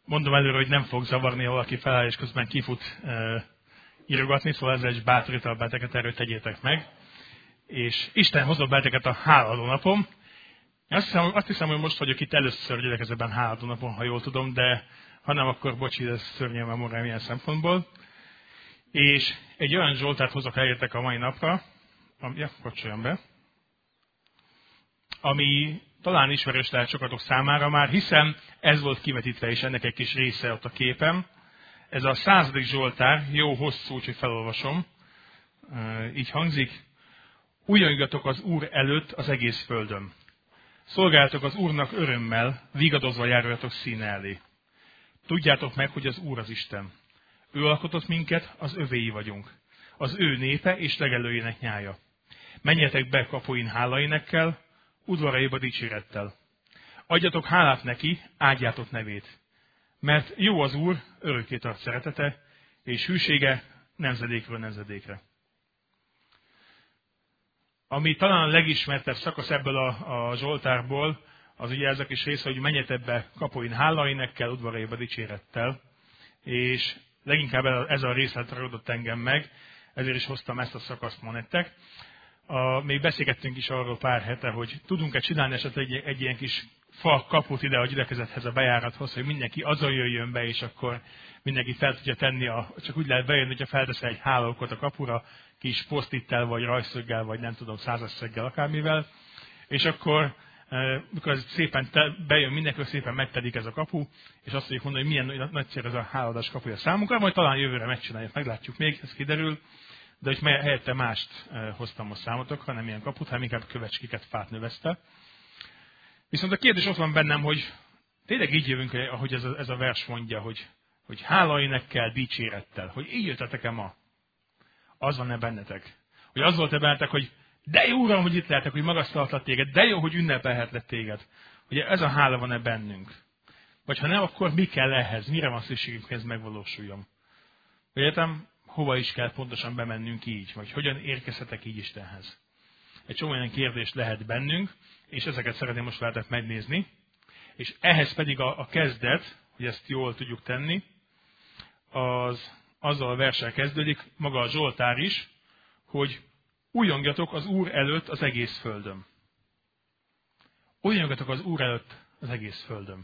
Mondom előre, hogy nem fog zavarni, ha valaki feláll és közben kifut írogatni, szóval ezzel is bátorítom benneteket, erről tegyétek meg. És Isten hozott benneteket a háladó napon. Azt hiszem, hogy most vagyok itt először gyülekezetben háladó napon, ha jól tudom, de ha nem, akkor bocsi, ez szörnyen memóriám ilyen szempontból. És egy olyan Zsoltárt hozok elértek a mai napra, kapcsoljon be, ami talán ismerős lehet sokatok számára már, hiszen ez volt kivetítve, és ennek egy kis része ott a képem. Ez a 100. Zsoltár, jó hosszú, úgyhogy felolvasom. Így hangzik: Ujjongjatok az Úr előtt az egész földön. Szolgáljatok az Úrnak örömmel, vigadozva járjatok színe elé. Tudjátok meg, hogy az Úr az Isten. Ő alkotott minket, az övéi vagyunk. Az ő népe és legelőjének nyája. Menjetek be kapuin hálaénekkel, udvaraiba dicsérettel. Adjatok hálát neki, áldjátok nevét. Mert jó az Úr, örökké tart szeretete, és hűsége nemzedékről nemzedékre. Ami talán a legismertebb szakasz ebből a Zsoltárból, az ugye ez a kis rész, hogy menjetek be kapuin hálaénekkel, udvaraiba dicsérettel. És leginkább ez a részlet ragadott engem meg, ezért is hoztam ezt a szakaszt ma nektek. Még beszélgettünk is arról pár hete, hogy tudunk-e csinálni esetleg egy ilyen kis fa kaput ide a gyülekezethez, a bejárathoz, hogy mindenki azon jöjjön be, és akkor mindenki fel tudja tenni, csak úgy lehet bejönni, hogyha felteszel egy hálókot a kapura, kis posztittel, vagy rajszöggel, vagy nem tudom, százaszeggel, akármivel, és akkor mikor szépen bejön mindenki, szépen megtelik ez a kapu, és azt fogjuk mondani, hogy milyen nagyszerű ez a háladás kapuja számunkra, majd talán jövőre megcsináljuk, meglátjuk még, ez kiderül, de hogy helyette mást hoztam most számotokra, nem ilyen kaput, hanem inkább kövecskéket, fát növeszte. Viszont a kérdés ott van bennem, hogy tényleg így jövünk, ahogy ez a vers mondja, hogy hálaénekkel, dicsérettel, hogy így jöttetek-e ma? Az van-e bennetek? Hogy az volt-e bennetek, hogy de jó, Uram, hogy itt lehetek, hogy magasztaltlak téged, de jó, hogy ünnepelhetlek téged. Ugye ez a hála van-e bennünk? Vagy ha nem, akkor mi kell ehhez? Mire van szükségünk, hogy ez megvalósuljon? Vagy értem, hova is kell pontosan bemennünk így? Vagy hogyan érkezhetek így Istenhez? Egy csomó olyan kérdés lehet bennünk, és ezeket szeretném most veletek megnézni. És ehhez pedig a kezdet, hogy ezt jól tudjuk tenni, azzal a verssel kezdődik, maga a Zsoltár is, hogy ujjongjatok az Úr előtt az egész földön. Ujjongjatok az Úr előtt az egész földön.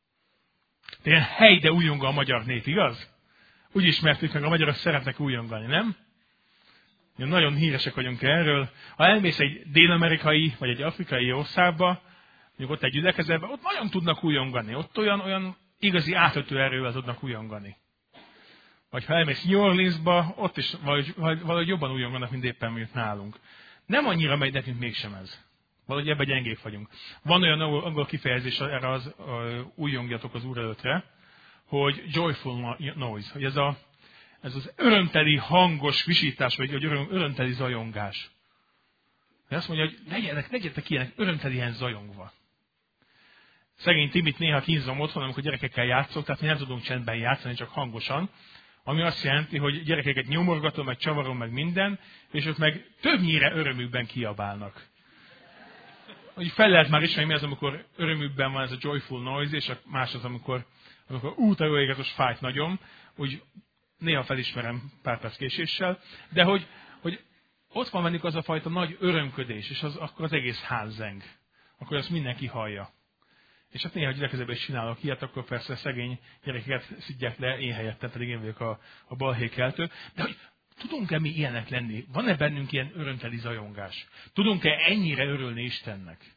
De ilyen helyde ujjong a magyar nép, igaz? Úgy ismertük meg, a magyarok szeretnek ujjongani, nem? Nagyon híresek vagyunk erről. Ha elmész egy dél-amerikai vagy egy afrikai országba, mondjuk ott egy gyülekezetben, ott nagyon tudnak ujjongani. Ott olyan igazi átöltő erővel tudnak ujjongani. Vagy ha elmész New Orleansba, ott is valahogy jobban ujjonganak, mint éppen mondjuk nálunk. Nem annyira megy nekünk mégsem ez. Valahogy ebben gyengék vagyunk. Van olyan angol kifejezés erre az ujjongjatok az Úr előttre, hogy joyful noise, hogy ez az örömteli hangos visítás, vagy örömteli zajongás. Hogy azt mondja, hogy legyetek ilyenek örömtelien zajongva. Szegény Timit néha kínzom otthon, amikor gyerekekkel játszok, tehát mi nem tudunk csendben játszani, csak hangosan. Ami azt jelenti, hogy gyerekeket nyomorgatom, meg csavarom, meg minden, és ők meg többnyire örömükben kiabálnak. Hogy fel lehet már ismerni, mi az, amikor örömükben van ez a joyful noise, és a más az, amikor te jó éget, most fájt nagyon, úgy néha felismerem pár perc késéssel, de hogy ott van bennük az a fajta nagy örömködés, és akkor az egész ház zeng. Akkor azt mindenki hallja. És hát néha gyülekezetben is csinálok ilyet, akkor persze szegény gyerekeket szidják le, én helyettem, pedig én vagyok a balhékeltő. De hogy tudunk-e mi ilyenek lenni? Van-e bennünk ilyen örömteli zajongás? Tudunk-e ennyire örülni Istennek?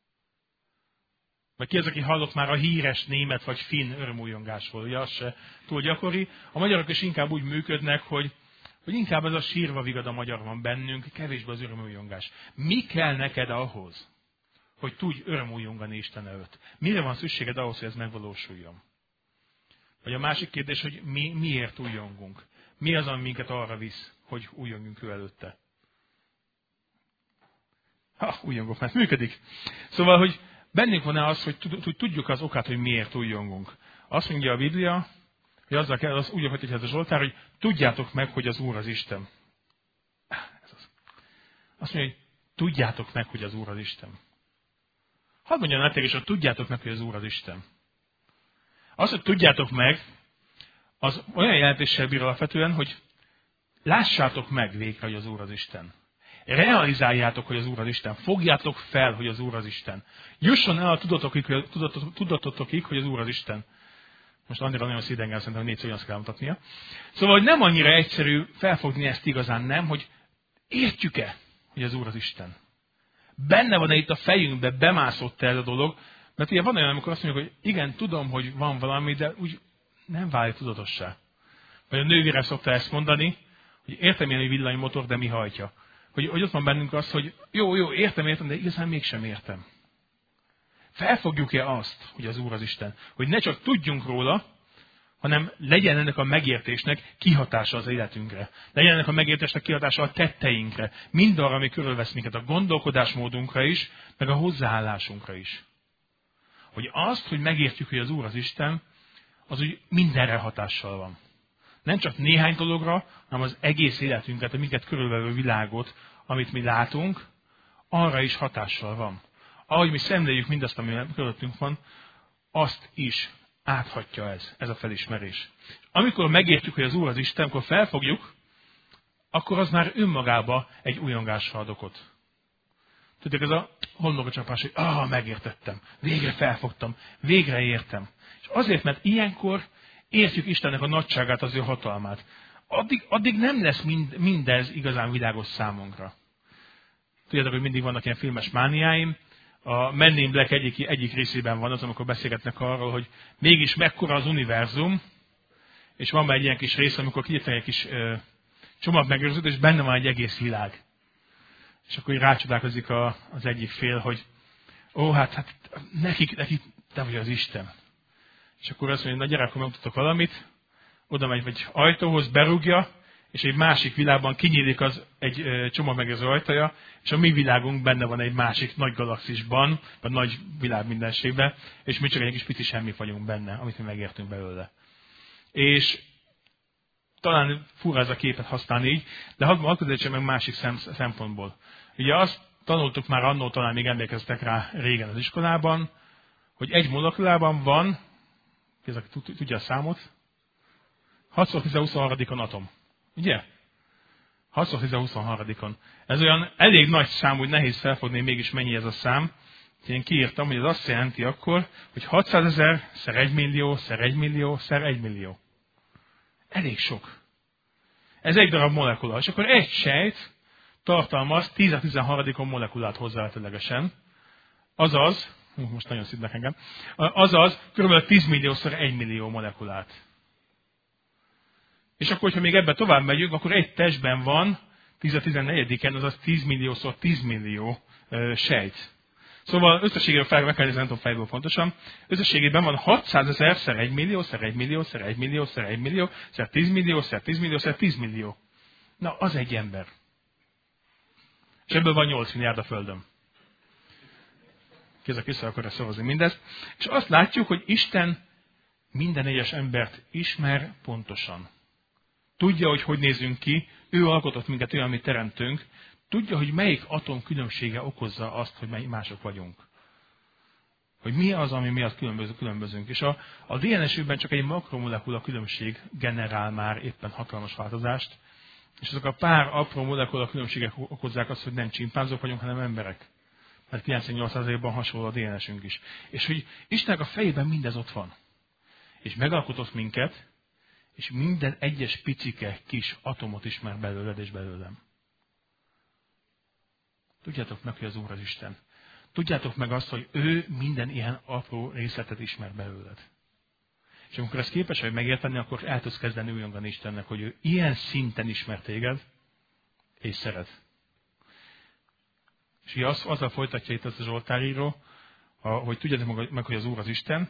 Vagy ki az, aki hallott már a híres német vagy finn örömújongásról? Ugye az se túl gyakori. A magyarok is inkább úgy működnek, hogy inkább ez a sírva vigad a magyar van bennünk, kevésbé az örömújongás. Mi kell neked ahhoz, hogy tudj örömújongani Isten előtt? Mire van szükséged ahhoz, hogy ez megvalósuljon? Vagy a másik kérdés, hogy miért újjongunk? Mi az, ami minket arra visz, hogy újjongjunk ő előtte? Újjongok, mert működik. Szóval, hogy bennünk van-e az, hogy tudjuk az okát, hogy miért újjongunk? Azt mondja a Biblia, hogy azzal kell, az úgy, hogy ez a Zsoltár, hogy tudjátok meg, hogy az Úr az Isten. Ez az. Azt mondja, hogy tudjátok meg, hogy az Úr az Isten. Hadd mondjam nektek is, hogy tudjátok meg, hogy az Úr az Isten. Az, hogy tudjátok meg, az olyan jelentéssel bír alapvetően, hogy lássátok meg végre, hogy az Úr az Isten. Realizáljátok, hogy az Úr az Isten. Fogjátok fel, hogy az Úr az Isten. Jusson el a tudatotokig, hogy az Úr az Isten. Most annyira nagyon szidengel, szerintem, hogy 4 ugyanazt kell mutatnia. Szóval, hogy nem annyira egyszerű felfogni ezt igazán, nem, hogy értjük-e, hogy az Úr az Isten. Benne van-e itt a fejünkbe, bemászott ez a dolog, mert ugye van olyan, amikor azt mondjuk, hogy igen, tudom, hogy van valami, de úgy nem válik tudatossá. Vagy a nővére szokta ezt mondani, hogy értem ilyen, hogy villanymotor, de mi hajtja. Hogy ott van bennünk az, hogy jó, értem, de igazán mégsem értem. Felfogjuk-e azt, hogy az Úr az Isten? Hogy ne csak tudjunk róla, hanem legyen ennek a megértésnek kihatása az életünkre. Legyen ennek a megértésnek kihatása a tetteinkre. Mindarra, ami körülvesz minket, a gondolkodásmódunkra is, meg a hozzáállásunkra is. Hogy azt, hogy megértjük, hogy az Úr az Isten, az úgy mindenre hatással van. Nem csak néhány dologra, hanem az egész életünket, a minket körülvevő világot, amit mi látunk, arra is hatással van. Ahogy mi szemléljük mindazt, ami körülöttünk van, azt is áthatja ez a felismerés. Amikor megértjük, hogy az Úr az Isten, akkor felfogjuk, akkor az már önmagába egy újongásra ad okot. Tudják, ez a homlokcsapás, hogy megértettem, végre felfogtam, végre értem. És azért, mert ilyenkor értjük Istennek a nagyságát, az ő hatalmát. Addig nem lesz mindez igazán világos számunkra. Tudjátok, hogy mindig vannak ilyen filmes mániáim. A Men in Black egyik részében van az, amikor beszélgetnek arról, hogy mégis mekkora az univerzum, és van már egy ilyen kis rész, amikor kinyitnak egy kis csomagmegőrzőt, és benne van egy egész világ. És akkor így rácsodálkozik az egyik fél, hogy hát nekik te vagy az Isten. És akkor azt mondja, na gyere, akkor megmutatok valamit, oda megy egy ajtóhoz, berúgja, és egy másik világban kinyílik egy csomagmegőrző ajtaja, és a mi világunk benne van egy másik nagy galaxisban, vagy nagy világ mindenségben, és mi csak egy kis pici semmi vagyunk benne, amit mi megértünk belőle. És talán fura ez a képet használni így, de hadd közelítsem meg másik szempontból. Ugye azt tanultuk már annól, talán még emlékeztek rá régen az iskolában, hogy egy molekulában van, ez aki tudja a számot, 6x10-23 atom. Ugye? 6x10-23. Ez olyan elég nagy szám, hogy nehéz felfogni, mégis mennyi ez a szám. Én kiírtam, hogy ez azt jelenti akkor, hogy 600 000 × 1 millió × 1 millió × 1 millió. Elég sok. Ez egy darab molekula. És akkor egy sejt tartalmaz 10-13 molekulát hozzávetőlegesen. Azaz, most nagyon szidnek engem, azaz kb. 10 millió × 1 millió molekulát. És akkor, hogyha még ebbe tovább megyünk, akkor egy testben van 10-14-en, azaz 10 millió × 10 millió sejt. Szóval összességében meg kell nézni, nem tudom fejből pontosan, összességében van 600 000 × 1 millió × 1 millió × 1 millió × 1 millió × 10 millió × 10 millió × 10 millió. Na, az egy ember. És ebből van 8 milliárd a Földön. Kézzel vissza akarja szavazni mindezt. És azt látjuk, hogy Isten minden egyes embert ismer pontosan. Tudja, hogy nézünk ki, ő alkotott minket olyan, amit teremtünk, tudja, hogy melyik atom különbsége okozza azt, hogy mely mások vagyunk. Hogy mi az, ami miatt különbözünk. És a DNS-ükben csak egy makromolekula különbség generál már éppen hatalmas változást, és azok a pár apró molekula különbségek okozzák azt, hogy nem csimpánzok vagyunk, hanem emberek. Mert 98%-ban hasonló a DNS-ünk is. És hogy Istennek a fejében mindez ott van. És megalkotott minket, és minden egyes picike kis atomot ismer belőled és belőlem. Tudjátok meg, hogy az Úr az Isten. Tudjátok meg azt, hogy ő minden ilyen apró részletet ismer belőled. És amikor ezt képes vagy megérteni, akkor el tudsz kezdeni újongani Istennek, hogy ő ilyen szinten ismer téged, és szeret. És azzal folytatja itt az a Zsoltáríró, hogy tudjátok meg, hogy az Úr az Isten,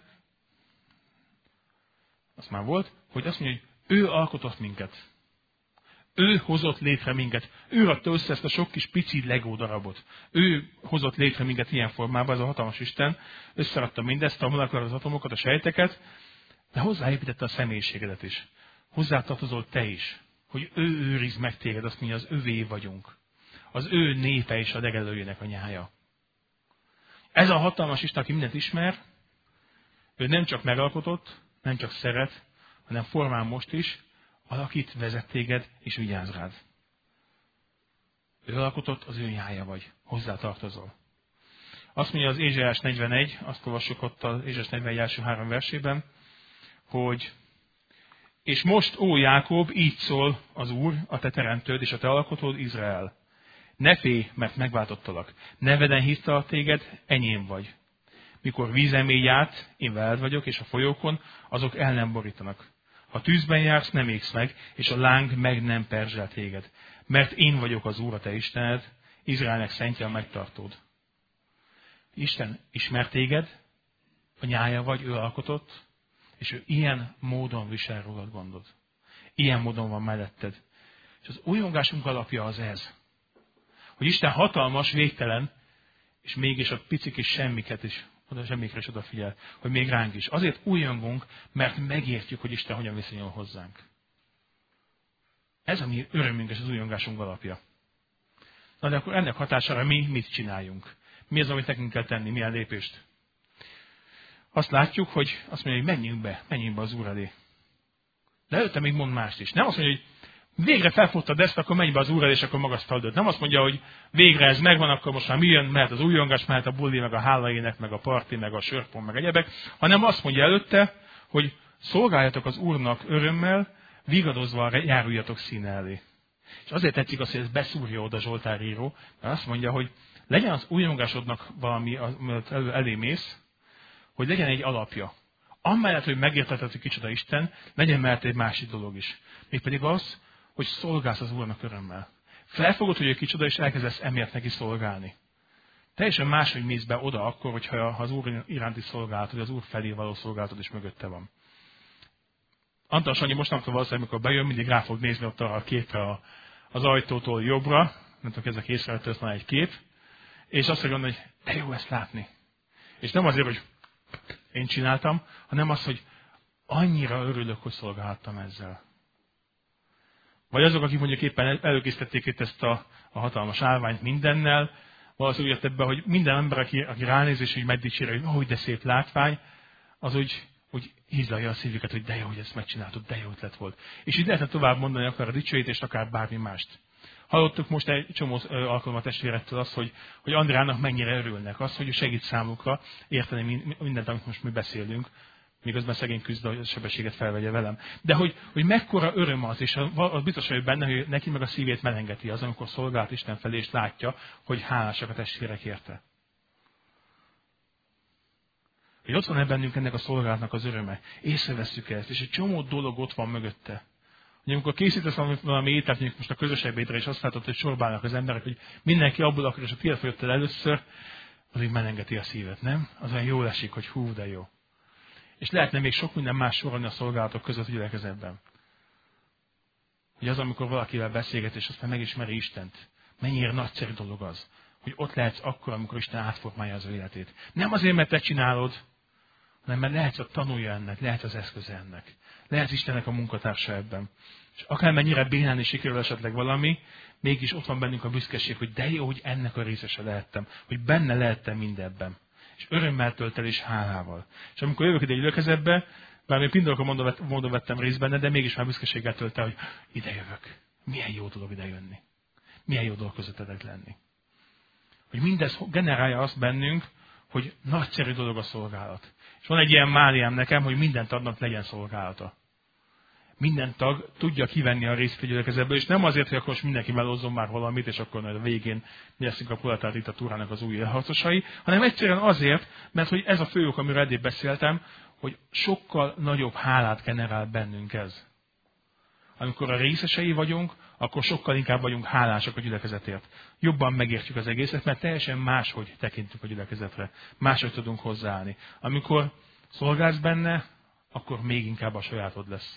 az már volt, hogy azt mondja, hogy ő alkotott minket. Ő hozott létre minket. Ő adta össze ezt a sok kis pici Lego darabot. Ő hozott létre minket ilyen formában, ez a hatalmas Isten. Összerakta mindezt, a molekulákat, az atomokat, a sejteket, de hozzáépítette a személyiségedet is. Hozzátartozol te is, hogy ő őriz meg téged, azt mondja, az övé vagyunk. Az ő népe és a legelőjének a nyája. Ez a hatalmas Isten, aki mindent ismer, ő nem csak megalkotott, Nem csak szeret, hanem formál most is, alakít, vezet téged, és vigyáz rád. Ő alkotott, az ő nyája vagy. Hozzá tartozol. Azt mondja az Ézsaiás 41, azt olvassuk ott az Ézsaiás 41 első 3 versében, hogy és most, ó Jákob, így szól az Úr, a te teremtőd és a te alkotód, Izrael. Ne félj, mert megváltottalak. Neveden hívtalak téged, enyém vagy. Mikor vízen mégy át, én veled vagyok, és a folyókon, azok el nem borítanak. Ha tűzben jársz, nem égsz meg, és a láng meg nem perzsel téged. Mert én vagyok az Úr, a te Istened, Izraelnek szentje, a megtartód. Isten ismer téged, a nyája vagy, ő alkotott, és ő ilyen módon visel rólad gondod. Ilyen módon van melletted. És az újongásunk alapja az ez, hogy Isten hatalmas, végtelen, és mégis a picik és semmiket is, semmikre is odafigyel, hogy még ránk is. Azért újongunk, mert megértjük, hogy Isten hogyan viszonyul hozzánk. Ez a mi örömünk és az újongásunk alapja. Na de akkor ennek hatására mi mit csináljunk? Mi az, amit nekünk kell tenni? Milyen lépést? Azt látjuk, hogy azt mondja, hogy menjünk be az Úr elé. De előtte még mond mást is. Nem azt mondja, hogy végre felfottad ezt, akkor menj be az Úr elé, és akkor magasztald őt. Nem azt mondja, hogy végre ez megvan, akkor most már mi jön, mehet az újongás, mehet a buli, meg a hálaének, meg a parti, meg a sörpont, meg egyebek, hanem azt mondja előtte, hogy szolgáljatok az Úrnak örömmel, vigadozva járuljatok színe elé. És azért tetszik az, hogy ez beszúrja oda Zsoltár író, mert azt mondja, hogy legyen az újongásodnak valami, amit elé mész, hogy legyen egy alapja. Amellett, hogy megérteted, hogy kicsoda Isten, legyen mellett egy másik dolog is. Mégpedig az, hogy szolgálsz az Úrnak örömmel. Felfogod, hogy ő kicsoda, és elkezdesz emiatt neki szolgálni. Teljesen máshogy mész be oda akkor, hogyha az Úr iránti szolgálatod, az Úr felé való szolgálatod is mögötte van. Antal Sanyi mostantól valószínűleg, amikor bejön, mindig rá fog nézni ott arra a képre az ajtótól jobbra, nem tudom, ezek észrevettől, van egy kép, és azt mondja, hogy de jó ezt látni. És nem azért, hogy én csináltam, hanem az, hogy annyira örülök, hogy szolgálhattam ezzel. Vagy azok, akik mondjuk éppen előkészítették itt ezt a hatalmas állványt mindennel, valószínűleg úgy jött ebbe, hogy minden ember, aki ránéz és így megdicsérje, hogy de szép látvány, az úgy hízlalja a szívüket, hogy de jó, hogy ezt megcsináltad, de jó ötlet volt. És így lehetne tovább mondani akár a dicsőítést, akár bármi mást. Hallottuk most egy csomó alkalommal testvérettől azt, hogy Andrának mennyire örülnek, az, hogy segít számukra érteni mindent, amit most mi beszélünk, miközben szegény küzd, hogy a sebességet felvegye velem. De hogy mekkora öröm az, és az biztos vagyok benne, hogy neki meg a szívét melengeti az, amikor szolgált Isten felé, és látja, hogy hálásak a testvérek érte. Hogy ott van bennünk ennek a szolgálatnak az öröme. Észrevesszük ezt, és egy csomó dolog ott van mögötte. Hogy amikor készítesz valami ételt, mondjuk most a közös ebédre, és azt látod, hogy sorbálnak az emberek, hogy mindenki abból akar, és a tiéd fogyott el először, az így melengeti a szívet, nem? Az olyan jól esik, hogy hú, de jó. És lehetne még sok minden más sorolni a szolgálatok között gyülekezetben. Hogy az, amikor valakivel beszélget, és aztán megismeri Istent. Mennyire nagyszerű dolog az, hogy ott lehetsz akkor, amikor Isten átformálja az ő életét. Nem azért, mert te csinálod, hanem mert lehetsz a tanulja ennek, lehetsz az eszköze ennek. Lehetsz Istennek a munkatársa ebben. És akármennyire bénán is sikerül esetleg valami, mégis ott van bennünk a büszkeség, hogy de jó, hogy ennek a részese lehettem, hogy benne lehettem mindebben. És örömmel tölt el és hálával. És amikor jövök ide egy gyülekezetbe, bár még pindolka módon vettem részt benne, de mégis már büszkeséggel tölt el, hogy ide jövök. Milyen jó dolog ide jönni. Milyen jó dolog közöttetek lenni. Hogy mindez generálja azt bennünk, hogy nagyszerű dolog a szolgálat. És van egy ilyen mániám nekem, hogy minden tagnak legyen szolgálata. Minden tag tudja kivenni a részt a gyülekezetből, és nem azért, hogy akkor most mindenki melózzon már valamit, és akkor a végén mi leszünk a proletár diktatúrának az új harcosai, hanem egyszerűen azért, mert hogy ez a fő ok, amiről eddig beszéltem, hogy sokkal nagyobb hálát generál bennünk ez. Amikor a részesei vagyunk, akkor sokkal inkább vagyunk hálásak a gyülekezetért. Jobban megértjük az egészet, mert teljesen máshogy tekintünk a gyülekezetre. Máshogy tudunk hozzáállni. Amikor szolgálsz benne, akkor még inkább a sajátod lesz.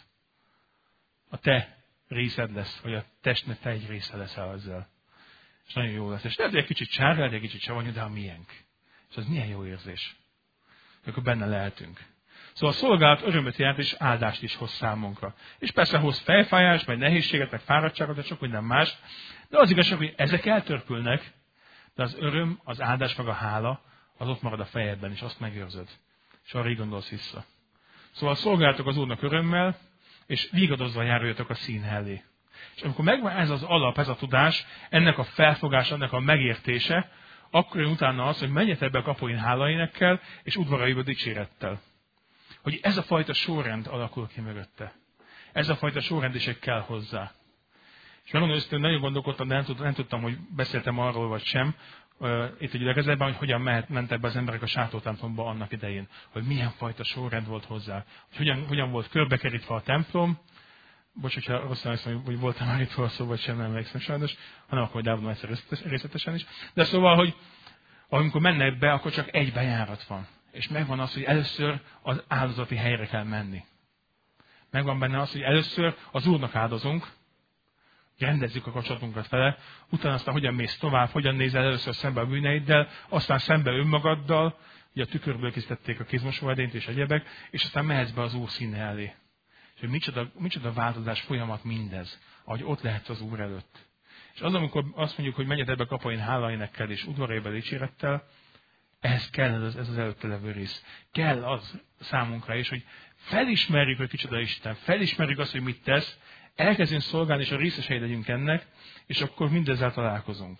A te részed lesz, vagy a testnek te egy része leszel ezzel. És nagyon jó lesz. És lehet, hogy egy kicsit sárga, egy kicsit savanyú, de a miénk. És az milyen jó érzés. Akkor benne lehetünk. Szóval a szolgálat örömöt jelent, és áldást is hoz számunkra. És persze hoz fejfájást, meg nehézséget, meg fáradtságot, de sok minden más. De az igazság, hogy ezek eltörpülnek, de az öröm, az áldás, meg a hála, az ott marad a fejedben, és azt megőrzöd. És arra így gondolsz vissza. Szóval szolgáltok az Úrnak örömmel, és vigadozva járuljatok a színe elé. És amikor megvan ez az alap, ez a tudás, ennek a felfogása, ennek a megértése, akkor jön utána az, hogy menjetek be a kapuin hálaénekkel, és udvaraiba dicsérettel. Hogy ez a fajta sorrend alakul ki mögötte. Ez a fajta sorrendiség kell hozzá. És megmondom, hogy nagyon gondolkodtam, de nem tudtam, hogy beszéltem arról vagy sem, itt egy idegezetben, hogy hogyan mentek be az emberek a sátortemplomba annak idején. Hogy milyen fajta sorrend volt hozzá. Hogy hogyan volt körbekerítve a templom. Bocs, hogyha rosszul hiszem, hogy voltam már itt szó, vagy sem, nem emlékszem sajnos, hanem akkor majd elmondom egyszer részletesen is. De szóval, hogy amikor mennek be, akkor csak egy bejárat van. És megvan az, hogy először az áldozati helyre kell menni. Megvan benne az, hogy először az Úrnak áldozunk, rendezzük a kapcsolatunkat vele, utána aztán hogyan mész tovább, hogyan nézel először szembe a bűneiddel, aztán szembe önmagaddal, ugye a tükörből készítették a kézmosóedényt és egyebek, és aztán mehetsz be az Úr színe elé. És hogy micsoda változás folyamat mindez, ahogy ott lehetsz az Úr előtt. És az, amikor azt mondjuk, hogy menjetek be kapuin hálaénekkel és udvaraiba dicsérettel, ehhez kell ez az előtte levő rész. Kell az számunkra is, hogy felismerjük, hogy kicsoda Isten, felismerjük azt, hogy mit tesz, elkezdünk szolgálni, és a részesei legyünk ennek, és akkor mindezzel találkozunk.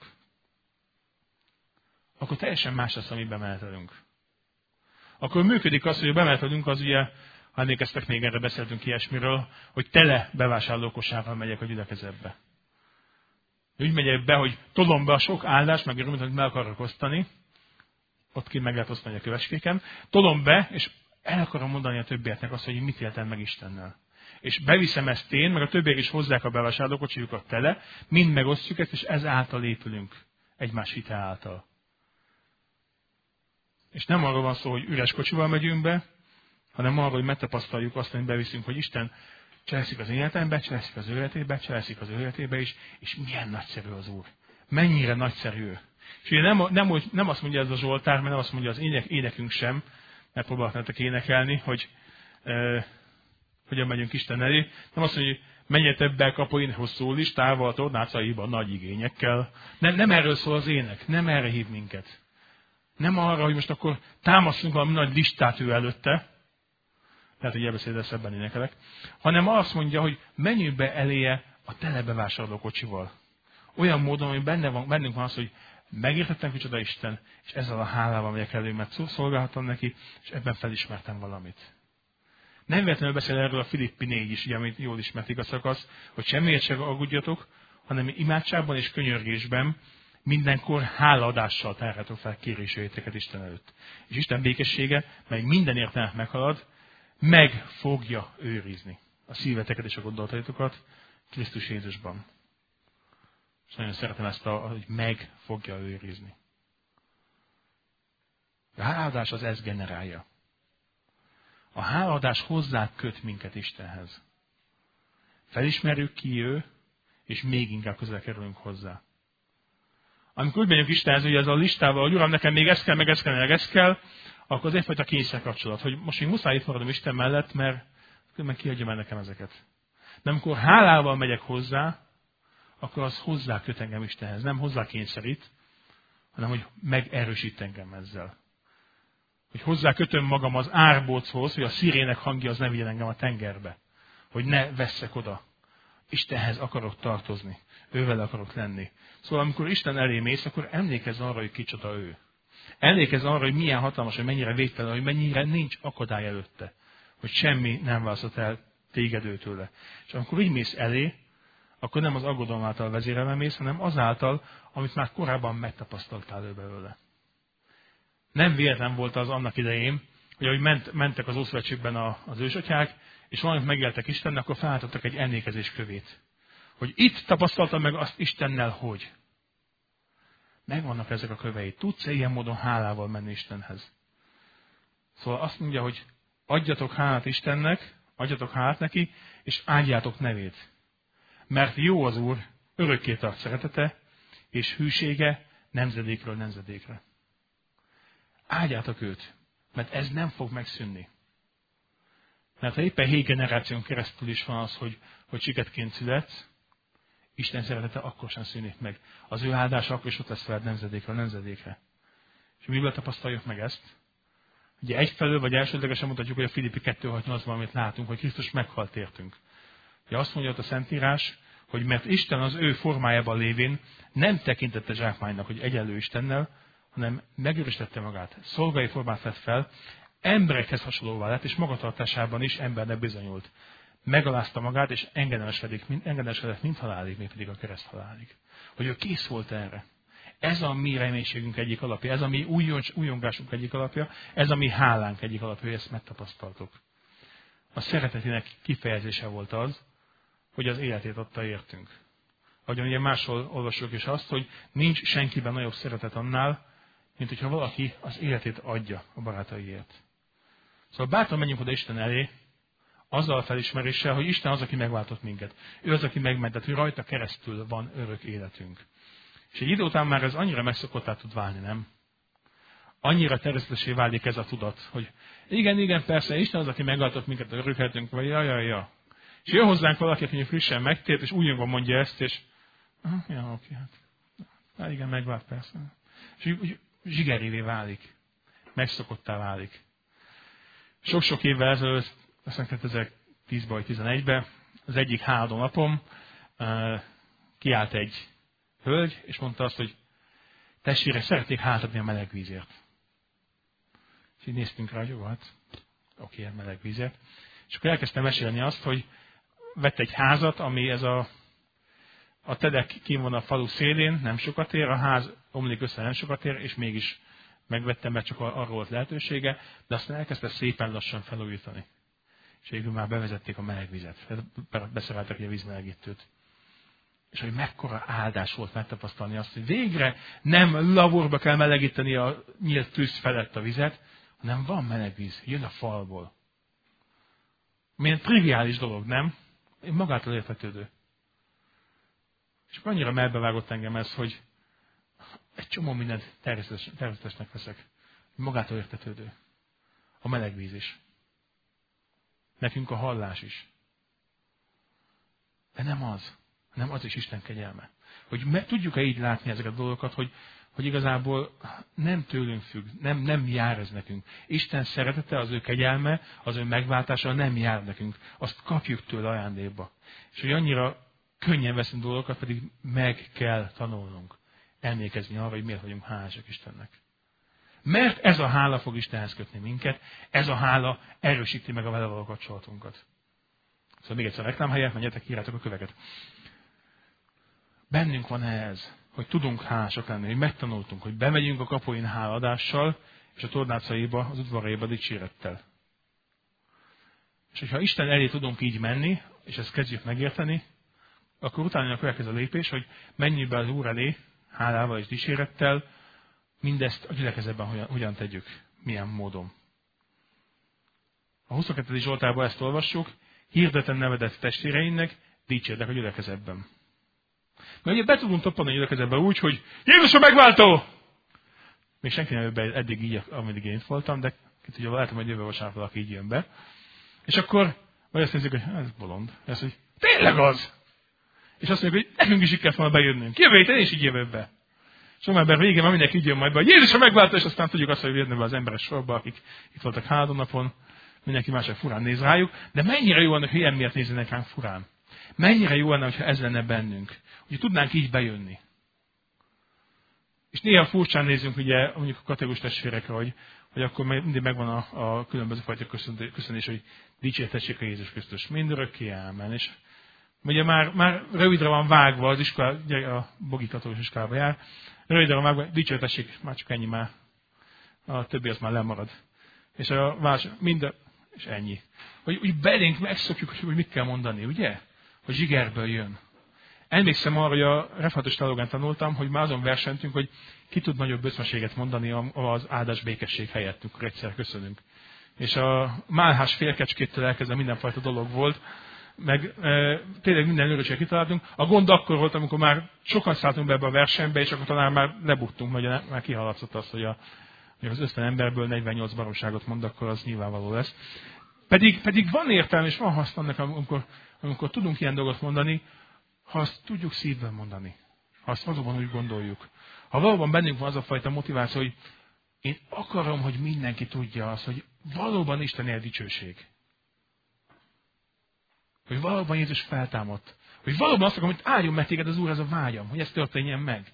Akkor teljesen más lesz, amit bemenetelünk. Akkor működik az, hogy bemenetelünk, az ugye, ha emlékeztek, még erre beszéltünk ilyesmiről, hogy tele bevásárlókosával megyek a gyülekezetbe. Úgy megyek be, hogy tolom be a sok áldást, meg örömet, amit meg akarok osztani, ott ki meg lehet osztani a köveskéken, tolom be, és el akarom mondani a többieknek azt, hogy mit éltem meg Istennel. És beviszem ezt én, meg a többiek is hozzák a bevásárlókocsijukat tele, mind megosztjuk ezt, és ezáltal épülünk egymás hite által. És nem arról van szó, hogy üres kocsival megyünk be, hanem arról, hogy megtapasztaljuk azt, amit beviszünk, hogy Isten cselekszik az életembe, cselekszik az ő életébe, cselekszik az ő életébe is, és milyen nagyszerű az Úr. Mennyire nagyszerű ő. És ugye nem azt mondja ez a Zsoltár, mert nem azt mondja az énekünk sem, mert próbálhatnátok énekelni, hogy hogyan megyünk Isten elé. Nem azt mondja, hogy menjetek be kapuin hosszú listával, tornácaiban, nagy igényekkel. Nem erről szól az ének, nem erre hív minket. Nem arra, hogy most akkor támasztunk valami nagy listát ő előtte, lehet, hogy elbeszél, szebben énekelek, hanem azt mondja, hogy menjünk be eléje a tele bevásárlókocsival. Olyan módon, hogy bennünk van az, hogy megértettem kicsoda Isten, és ezzel a hálával megyek elő, mert szolgálhatom neki, és ebben felismertem valamit. Nem véletlenül beszél erről a Filippi 4 is, ugye, amit jól ismertik a szakasz, hogy semmiért se aggódjatok, hanem imádságban és könyörgésben mindenkor hálaadással tárjátok fel kéréseiteket Isten előtt. És Isten békessége, mely minden értelmet meghalad, meg fogja őrizni a szíveteket és a gondolataitokat Krisztus Jézusban. És nagyon szeretem ezt, hogy meg fogja őrizni. A hálaadás az ezt generálja. A hálaadás hozzá köt minket Istenhez. Felismerjük ki ő, és még inkább közel kerülünk hozzá. Amikor úgy megyünk Istenhez, hogy ez a listával, hogy Uram, nekem még ez kell, meg ez kell, meg ez kell, akkor az egyfajta kényszerkapcsolat, hogy most még muszáj itt maradom Isten mellett, mert különben kiadja el nekem ezeket. De amikor hálával megyek hozzá, akkor az hozzá köt engem Istenhez. Nem hozzá kényszerít, hanem hogy megerősít engem ezzel. Hogy hozzá kötöm magam az árbóchoz, hogy a szirének hangja az ne vigyen engem a tengerbe. Hogy ne vesszek oda. Istenhez akarok tartozni. Ővel akarok lenni. Szóval amikor Isten elé mész, akkor emlékezz arra, hogy kicsoda ő. Emlékezz arra, hogy milyen hatalmas, hogy mennyire végtelen, hogy mennyire nincs akadály előtte. Hogy semmi nem választott el téged őtőle. És amikor így mész elé, akkor nem az aggodalom által vezérelve mész, hanem azáltal, amit már korábban megtapasztaltál ő belőle. Nem véletlen volt az annak idején, hogy ahogy mentek az Ószövetségben az ősatyák, és valamit megéltek Istennek, akkor felállítottak egy emlékezés kövét. Hogy itt tapasztaltam meg azt Istennel, hogy. Megvannak ezek a kövei. Tudsz-e ilyen módon hálával menni Istenhez? Szóval azt mondja, hogy adjatok hálát Istennek, adjatok hálát neki, és áldjátok nevét. Mert jó az Úr, örökké tart szeretete, és hűsége nemzedékről nemzedékre. Áldjátok őt, mert ez nem fog megszűnni. Mert ha éppen 7 generáción keresztül is van az, hogy siketként születsz, Isten szeretete akkor sem szűnik meg. Az ő áldása akkor is ott lesz veled nemzedékről nemzedékre. És miből tapasztaljuk meg ezt? Ugye egyfelől vagy elsődlegesen mutatjuk, hogy a Filippi 2.6.8-ban, amit látunk, hogy Krisztus meghalt értünk. Ugye azt mondja ott a Szentírás, hogy mert Isten az ő formájában lévén nem tekintette zsákmánynak, hogy egyenlő Istennel, hanem megöröstette magát. Szolgai formát vett fel, emberekhez hasonlóvá lett, és magatartásában is embernek bizonyult. Megalázta magát, és engedelmeskedett mind halálig, mégpedig a kereszt halálig. Hogy ő kész volt erre. Ez a mi reménységünk egyik alapja, ez a mi újongásunk egyik alapja, ez a mi hálánk egyik alapja, hogy ezt megtapasztaltuk. A szeretetének kifejezése volt az, hogy az életét adta értünk. Ahogyan ugye máshol olvasok is azt, hogy nincs senkiben nagyobb szeretet annál, mint hogyha valaki az életét adja a barátaiért. Szóval bátran menjünk oda Isten elé, azzal a felismeréssel, hogy Isten az, aki megváltott minket. Ő az, aki megmentett, hogy rajta keresztül van örök életünk. És egy idő után már ez annyira megszokottá tud válni, nem? Annyira természetesé válik ez a tudat, hogy igen, persze, Isten az, aki megváltott minket, örök életünk, vagy ja. És jön hozzánk valaki, aki frissen megtért, és újonnan mondja ezt, és oké. Igen, megvált persze. És zsigerévé válik. Megszokottá válik. Sok-sok évvel ezelőtt, aztán 2010-ben vagy 2011-ben, az egyik háladó napom kiállt egy hölgy, és mondta azt, hogy testvérek, szeretnék hátadni a meleg vízért. És így néztünk rá, hogy jó, hát oké, meleg vízért. És akkor elkezdtem mesélni azt, hogy vett egy házat, ami ez a tedek kín van a falu szélén, nem sokat ér, a ház omlik össze, nem sokat ér, és mégis megvettem, mert csak arról volt lehetősége, de aztán elkezdte szépen lassan felújítani. És végül már bevezették a melegvizet. Beszereltek a vízmelegítőt. És hogy mekkora áldás volt megtapasztalni azt, hogy végre nem laborba kell melegíteni a nyílt tűz felett a vizet, hanem van melegvíz, jön a falból. Milyen triviális dolog, nem? Magától értetődő. És akkor annyira melbevágott engem ez, hogy egy csomó mindent természetesnek veszek. Magától értetődő. A melegvíz is. Nekünk a hallás is. De nem az. Nem az is Isten kegyelme. Hogy tudjuk-e így látni ezeket a dolgokat, hogy igazából nem tőlünk függ, nem jár ez nekünk. Isten szeretete, az ő kegyelme, az ő megváltása nem jár nekünk. Azt kapjuk tőle ajándékba. És hogy annyira könnyen veszünk dolgokat, pedig meg kell tanulnunk. Emlékezni arra, hogy miért vagyunk hálásak Istennek. Mert ez a hála fog Istenhez kötni minket, ez a hála erősíti meg a vele való kapcsolatunkat. Szóval még egyszer a reklám helyett, menjetek, írjátok a köveket. Bennünk van ez, hogy tudunk hálásak lenni, hogy megtanultunk, hogy bemegyünk a kapuin háladással, és a tornácaiba, az udvaraiba dicsérettel. És hogyha Isten elé tudunk így menni, és ezt kezdjük megérteni, akkor utána a következő lépés, hogy menjünk be az Úr elé, hálával és dicsérettel, mindezt a gyülekezetben hogyan tegyük, milyen módon. A 22. Zsoltárban ezt olvassuk, hirdetem nevedet testvéreinknek, dicsérlek a gyülekezetben. Mert ugye be tudunk toppanni a gyülekezetben úgy, hogy Jézus a megváltó! Még senki nem jön be eddig így, ameddig én itt voltam, de ki tudja, látom, hogy jövő vasárnap valaki így jön be. És akkor vagy azt nézzük, hogy ez bolond. Azt mondja, hogy tényleg az! És azt mondjuk, hogy nekünk is így kellett volna bejönnünk. Jövő héten is így jövök be. És november végén már mindenki így jön majd be, hogy Jézus a megváltó, és aztán tudjuk azt, hogy jönnek be az emberes sorba, akik itt voltak háladó napon. Mindenki mások furán néz rájuk. De mennyire jó lenne, hogy ilyen miatt nézzenek ránk furán. Mennyire jó lenne, ha ez lenne bennünk. Hogy tudnánk így bejönni. És néha furcsán nézünk ugye mondjuk a kategórikus testvérekre, hogy akkor mindig megvan a különböző fajta köszönés, hogy dicsértessék a Jézus Krisztus. Mindörökké ámen. És ugye már rövidre van vágva az iskola, ugye a Bogi katolikus iskolába jár, rövidre van vágva, dicsértessék, már csak ennyi már. A többi az már lemarad. És a vás, és ennyi. Hogy úgy belénk megszokjuk, hogy mit kell mondani, ugye? Hogy zsigerből jön. Emlékszem arra, hogy a református teológián tanultam, hogy már azon versentünk, hogy ki tud nagyobb öszmességet mondani az áldás békesség helyett, amikor egyszer köszönünk. És a málhás félkecskétől elkezdve mindenfajta dolog volt, meg tényleg minden örökséget kitaláltunk. A gond akkor volt, amikor már sokan szálltunk be ebbe a versenybe, és akkor talán már lebuktunk, mert már kihaladszott az, hogy az 50 emberből 48 baromságot mond, akkor az nyilvánvaló lesz. Pedig van értelme, és van haszna annak, amikor tudunk ilyen dolgot mondani, ha azt tudjuk szívben mondani. Ha azt valóban úgy gondoljuk. Ha valóban bennünk van az a fajta motiváció, hogy Én akarom, hogy mindenki tudja azt, hogy valóban Istennél dicsőség. Hogy valóban Jézus feltámadt. Hogy valóban azt akarom, hogy áldjon meg téged az Úr, ez a vágyam, hogy ez történjen meg.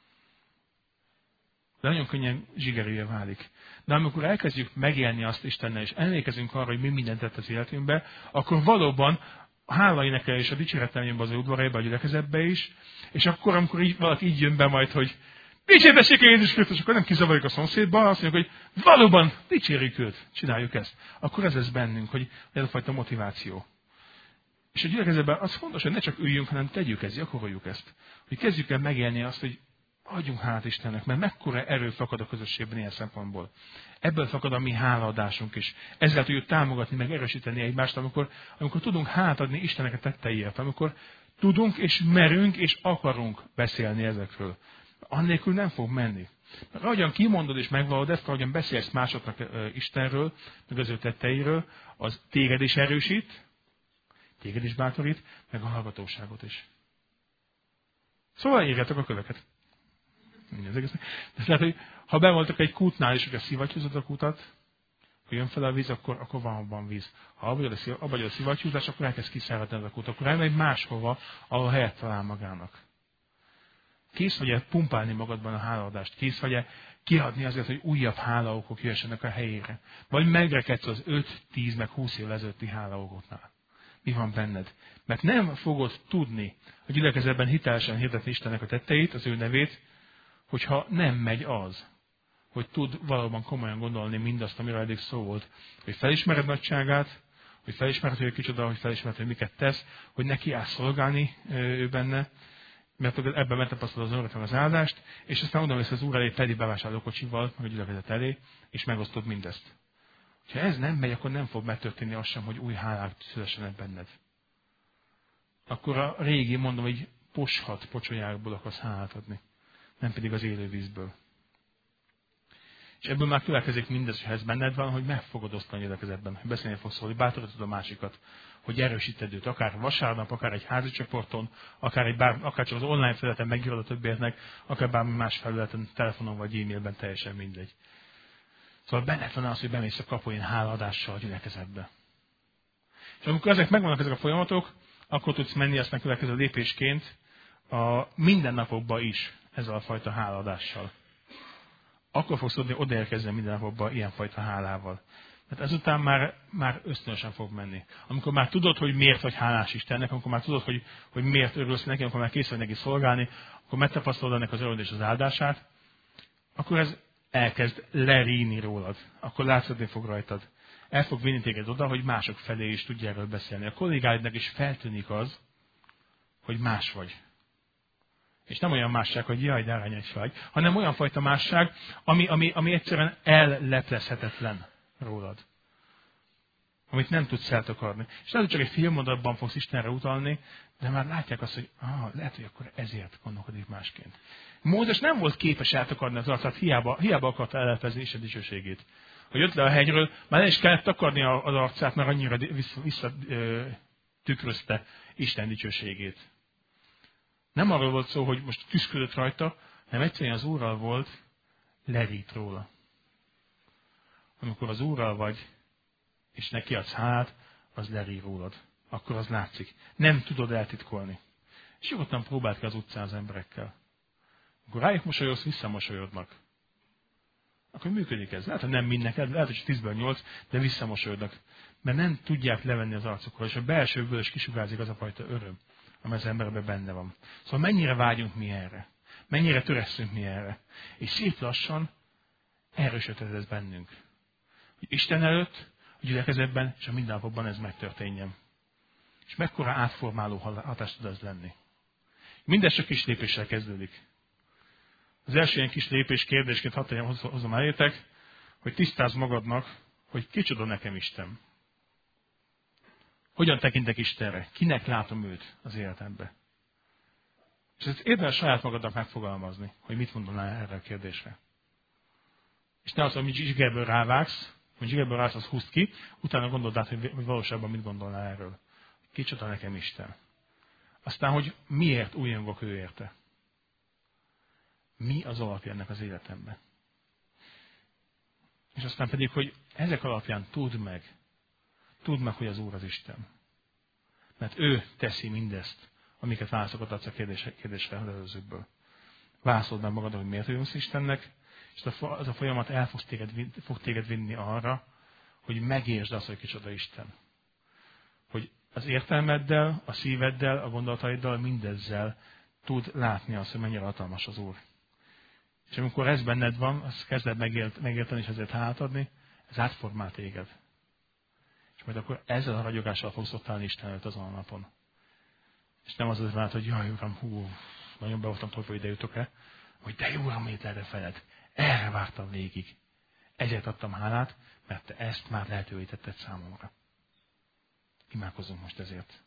De nagyon könnyen zsigerűje válik. De amikor elkezdjük megélni azt Istennel, és emlékezünk arra, hogy mi mindent tett az életünkbe, akkor valóban a hála énekelés a dicsérettel jön be az udvarába, a gyülekezetbe is, és akkor, amikor valaki így jön be majd, hogy dicsértessék Jézus Krisztus, akkor nem kizavarjuk a szomszédba, azt mondjuk, hogy valóban dicsérjük őt, csináljuk ezt. Akkor ez lesz bennünk, hogy ez a fajta motiváció. És a gyülekezetben az fontos, hogy ne csak üljünk, hanem tegyük ezt, gyakoroljuk ezt. Hogy kezdjük el megélni azt, hogy adjunk hálát Istennek, mert mekkora erő fakad a közösségben ilyen szempontból. Ebből fakad a mi hálaadásunk is. Ezzel tudjuk támogatni, meg erősíteni egymást, amikor tudunk hálát adni Istennek a tetteiért, amikor tudunk és merünk és akarunk beszélni ezekről. Annélkül nem fog menni. Mert ahogyan kimondod és megvallod ezt, ahogyan beszélsz másoknak Istenről, meg az ő tetteiről, az téged is erősít, téged is bátorít, meg a hallgatóságot is. Szóval írjátok a köveket. Tehát, hogy ha be voltak egy kútnál, és hogyha szivattyúzod a kutat, hogy jön fel a víz, akkor van abban víz. Ha abban a szivattyúzás, akkor elkezd kiszáradni ez a kút. Akkor elmegy máshova, ahol helyet talál magának. Kész vagy-e pumpálni magadban a hálaadást? Kész vagy-e kiadni azért, hogy újabb hálaokok jöjjenek a helyére? Vagy megrekedsz az 5, 10, meg 20 év ezelőtti hálaokoknál? Mi van benned? Mert nem fogod tudni a gyülekezetben hitelesen hirdetni Istennek a tetteit, az ő nevét, hogyha nem megy az, hogy tud valóban komolyan gondolni mindazt, amiről eddig szó volt. Hogy felismered nagyságát, hogy felismered, hogy kicsoda, hogy felismered, hogy miket tesz, hogy neki állsz szolgálni ő benne, mert ebben megtapasztalod az örömet, az áldást, és aztán oda mész az Úr elé teli bevásárlókocsival, meg a gyülekezet elé, és megosztod mindezt. Ha ez nem megy, akkor nem fog megtörténni az sem, hogy új hálák szülessenek benned. Akkor a régi, mondom, hogy poshat pocsolyákból akarsz hálát adni, nem pedig az élő vízből. És ebből már következik mindez, ha ez benned van, hogy meg fogod osztani a gyülekezetben, hogy beszélni fogsz szólni, bátorítod a másikat, hogy erősíted őt, akár vasárnap, akár egy házi csoporton, akár csak az online felületen megírod a többieknek, akár bármi más felületen, telefonon vagy e-mailben, teljesen mindegy. Szóval benned van az, hogy bemész a kapuin hálaadással a gyülekezetbe. És amikor megvannak ezek a folyamatok, akkor tudsz menni azt következő lépésként a mindennapokban is ezzel a fajta hálaadással. Akkor fogsz tudni odaérkezni mindennapokban ilyenfajta hálával. Mert ezután már ösztönösen fog menni. Amikor már tudod, hogy miért vagy hálás Istennek, amikor már tudod, hogy miért örülsz neki, amikor már kész vagy neki szolgálni, akkor megtapasztalod ennek az örömét és az áldását, akkor ez elkezd leríni rólad. Akkor látszódni fog rajtad. El fog vinni téged oda, hogy mások felé is tudj erről beszélni. A kollégáidnak is feltűnik az, hogy más vagy. És nem olyan másság, hogy jaj, de aranyos vagy, hanem olyan fajta másság, ami egyszerűen elleplezhetetlen rólad. Amit nem tudsz eltakarni. És lehet, hogy csak egy félmondatban fogsz Istenre utalni, de már látják azt, hogy lehet, hogy akkor ezért gondolkodik másként. Mózes nem volt képes eltakarni az arcát, hiába akarta ellepezni Isten dicsőségét. Hogy jött le a hegyről, már le is kellett takarni az arcát, mert annyira visszatükrözte Isten dicsőségét. Nem arról volt szó, hogy most tüszködött rajta, hanem egyszerűen az Úrral volt, lerít róla. Amikor az Úrral vagy, és neki adsz hálát, az lerít rólad. Akkor az látszik. Nem tudod eltitkolni. És nyugodtan próbáld ki az utcán az emberekkel. Amikor rájuk mosolyogsz, visszamosolyodnak. Akkor működik ez. Lehet, hogy nem mind neked, lehet, hogy 10-ből 8, de visszamosolyodnak. Mert nem tudják levenni az arcukról, és a belsőből is kisugárzik az a fajta öröm, amely az emberben benne van. Szóval mennyire vágyunk mi erre? Mennyire törekszünk mi erre? És szép lassan erősödhet ez bennünk. Hogy Isten előtt, a gyülekezetben és a mindennapokban ez megtörténjen. És mekkora átformáló hatást tud ez lenni. Mindez csak kis lépéssel kezdődik. Az első ilyen kis lépés kérdésként hozom elétek, hogy tisztázd magadnak, hogy kicsoda nekem Isten. Hogyan tekintek Istenre? Kinek látom őt az életembe? És ezt érdemes saját magadnak megfogalmazni, hogy mit mondanál erre a kérdésre. És ne az, hogy zsigerből rávágsz, hogy zsigerből rávágsz, az húzd ki, utána gondold át, hogy valóságban mit gondolnál erről. Kicsoda nekem Isten. Aztán, hogy miért újongok ő érte. Mi az alapja ennek az életemben? És aztán pedig, hogy ezek alapján tudd meg, hogy az Úr az Isten. Mert ő teszi mindezt, amiket válaszokat adsz a kérdésre az előzőkből. Válaszold meg magad, hogy miért jössz Istennek, és az a folyamat fog téged vinni arra, hogy megértsd azt, hogy kicsoda Isten. Hogy az értelmeddel, a szíveddel, a gondolataiddal, mindezzel tud látni azt, hogy mennyire hatalmas az Úr. És amikor ez benned van, azt kezded megérteni, és ezért hátadni, ez átformál téged. És majd akkor ezzel a ragyogással fogsz ott állni Isten előtt azon a napon. És nem az vált, hogy jaj, Uram, nagyon be voltam tolva, ide jutok-e, hogy de jó, Uram, miért erre feled. Erre vártam végig. Ezért adtam hálát, mert te ezt már lehetővé tetted számomra. Imádkozzunk most ezért.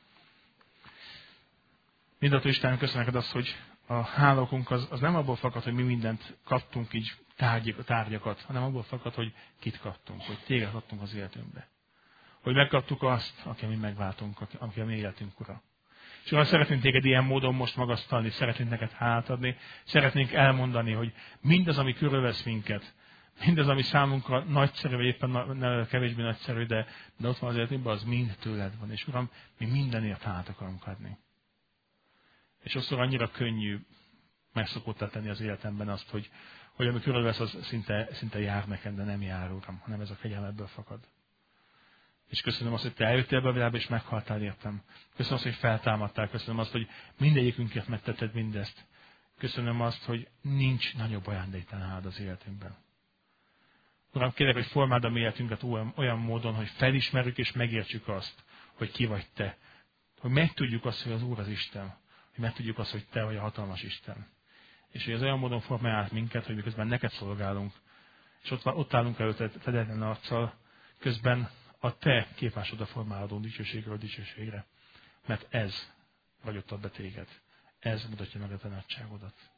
Mindenható Istenem, köszönöm neked azt, hogy a hálókunk az nem abból fakad, hogy mi mindent kaptunk így tárgyakat, hanem abból fakad, hogy kit kaptunk, hogy téged kaptunk az életünkbe. Hogy megkaptuk azt, aki mi megváltunk, aki a mi életünk ura. És olyan szeretnénk téged ilyen módon most magasztalni, szeretnénk neked hálát adni, szeretnénk elmondani, hogy mindaz, ami körülvesz minket, mindaz, ami számunkra nagyszerű, vagy éppen kevésbé nagyszerű, de ott van az életünkben, az mind tőled van. És Uram, mi mindenért hálát akarunk adni. És sokszor annyira könnyű megszokottá tenni az életemben azt, hogy ami körülvesz, az szinte jár nekem, de nem jár, Uram, hanem ez a kegyelmedből fakad. És köszönöm azt, hogy te eljöttél be a világba, és meghaltál értem. Köszönöm azt, hogy feltámadtál. Köszönöm azt, hogy mindegyikünkért megtetted mindezt. Köszönöm azt, hogy nincs nagyobb ajándéknál az életünkben. Uram, kérlek, hogy formáld a mi életünket olyan módon, hogy felismerjük és megértsük azt, hogy ki vagy te. Hogy megtudjuk azt, hogy az Úr az Isten. Hogy megtudjuk azt, hogy te vagy a hatalmas Isten. És hogy ez olyan módon formálj át minket, hogy miközben neked szolgálunk, és ott állunk előtted fedetlen arccal, közben a te képásod a formálódó dicsőségről dicsőségre. Mert ez vagyottad be téged. Ez mutatja meg a te nagyságodat.